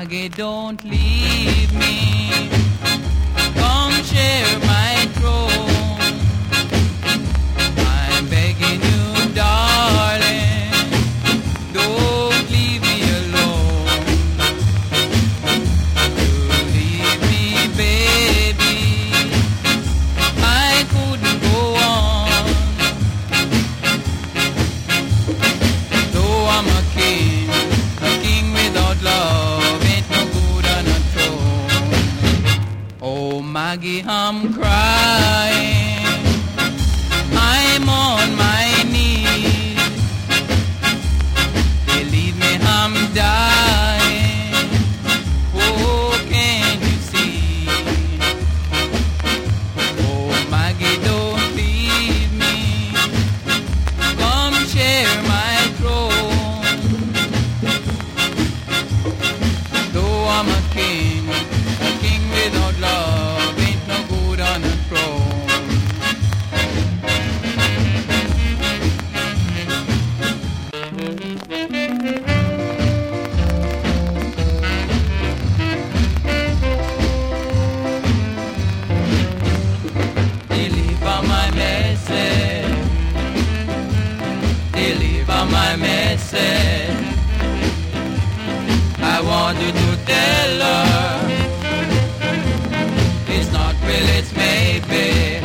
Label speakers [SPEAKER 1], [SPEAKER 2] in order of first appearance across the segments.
[SPEAKER 1] Maggie, don't leave me. Come share my throne. I'm begging you, darling, don't leave me alone. You leave me, baby, I couldn't go on. Though I'm a king without love ain't no good on a throne. Oh, Maggie, I'm crying, I'm on my knees. Believe me, I'm dying. Oh, can you see? Oh, Maggie, don't leave me. Come share my throne. Though I'm a king without love ain't no good on a throne. Deliver my message. Deliver my message. I want you to tell her it's not will, it's maybe.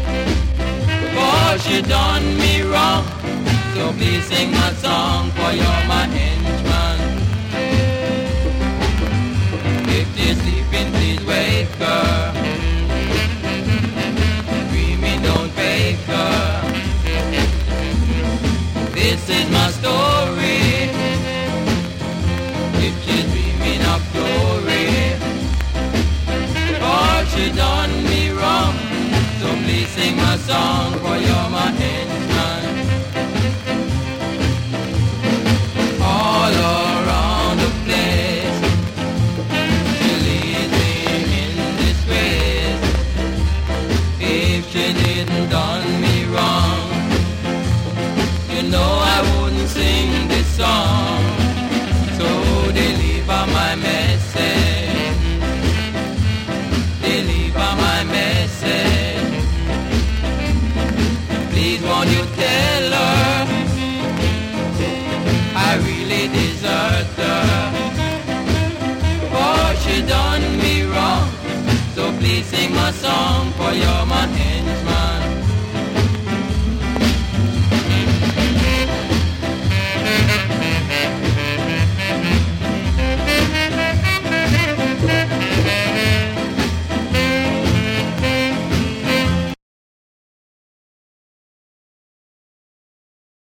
[SPEAKER 1] For she done me wrong, so please sing my song, for you're my henchman. If she's sleeping, please wake her. Dreaming, don't fake her. This is my story. If she's dreaming of glory, or she done me wrong, so please sing my song, for you're my henchman. All around the place, she leads me in disgrace. If she didn't done me wrong, you know I wouldn't sing this song. So deliver my message. Deliver my message. Please won't you tell her I really desert her. For she done me wrong, so please sing my song, for you're my angel.